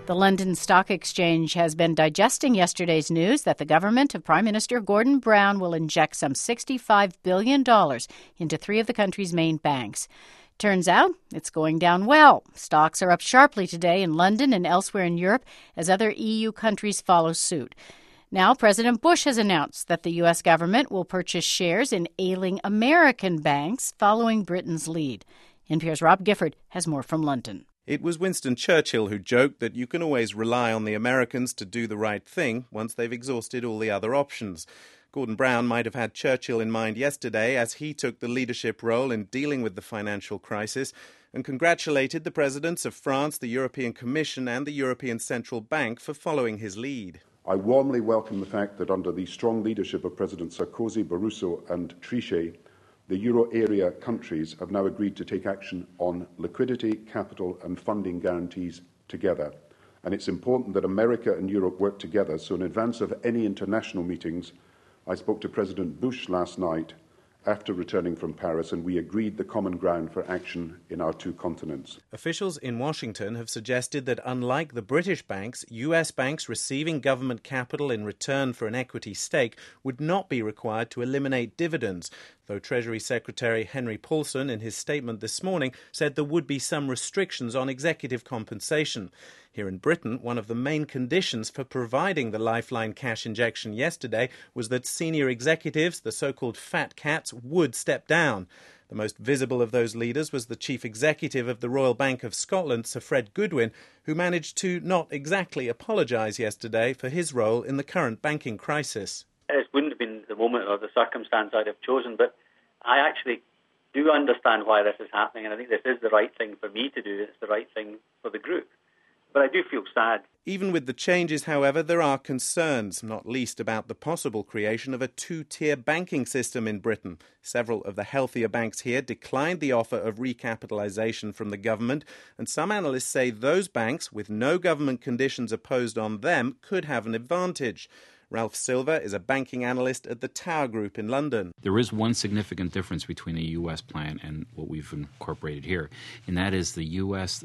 The London Stock Exchange has been digesting yesterday's news that the government of Prime Minister Gordon Brown will inject some $65 billion into three of the country's main banks. Turns out it's going down well. Stocks are up sharply today in London and elsewhere in Europe as other EU countries follow suit. Now, President Bush has announced that the U.S. government will purchase shares in ailing American banks following Britain's lead. NPR's Rob Gifford has more from London. It was Winston Churchill who joked that you can always rely on the Americans to do the right thing once they've exhausted all the other options. Gordon Brown might have had Churchill in mind yesterday as he took the leadership role in dealing with the financial crisis and congratulated the presidents of France, the European Commission and the European Central Bank for following his lead. I warmly welcome the fact that under the strong leadership of Presidents Sarkozy, Barroso and Trichet, the euro area countries have now agreed to take action on liquidity, capital and funding guarantees together. And it's important that America and Europe work together. So in advance of any international meetings, I spoke to President Bush last night after returning from Paris, and we agreed the common ground for action in our two continents. Officials in Washington have suggested that unlike the British banks, US banks receiving government capital in return for an equity stake would not be required to eliminate dividends, though Treasury Secretary Henry Paulson, in his statement this morning, said there would be some restrictions on executive compensation. Here in Britain, one of the main conditions for providing the lifeline cash injection yesterday was that senior executives, the so-called fat cats, would step down. The most visible of those leaders was the chief executive of the Royal Bank of Scotland, Sir Fred Goodwin, who managed to not exactly apologise yesterday for his role in the current banking crisis. It wouldn't have been the moment or the circumstance I'd have chosen, but I actually do understand why this is happening, and I think this is the right thing for me to do. It's the right thing for the group. But I do feel sad. Even with the changes, however, there are concerns, not least about the possible creation of a two-tier banking system in Britain. Several of the healthier banks here declined the offer of recapitalisation from the government, and some analysts say those banks, with no government conditions imposed on them, could have an advantage. Ralph Silver is a banking analyst at the Tower Group in London. There is one significant difference between a U.S. plan and what we've incorporated here, and that is the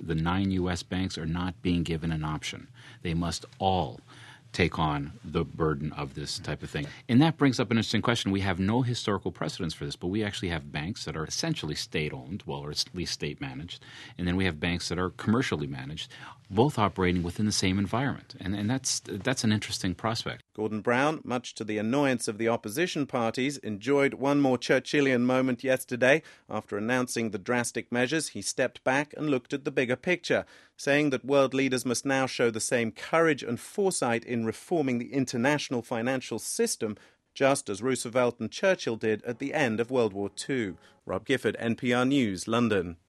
9 U.S. banks are not being given an option. They must all take on the burden of this type of thing. And that brings up an interesting question. We have no historical precedents for this, but we actually have banks that are essentially state-owned, well, or at least state-managed, and then we have banks that are commercially managed, both operating within the same environment. And that's an interesting prospect. Gordon Brown, much to the annoyance of the opposition parties, enjoyed one more Churchillian moment yesterday. After announcing the drastic measures, he stepped back and looked at the bigger picture, saying that world leaders must now show the same courage and foresight in reforming the international financial system, just as Roosevelt and Churchill did at the end of World War II. Rob Gifford, NPR News, London.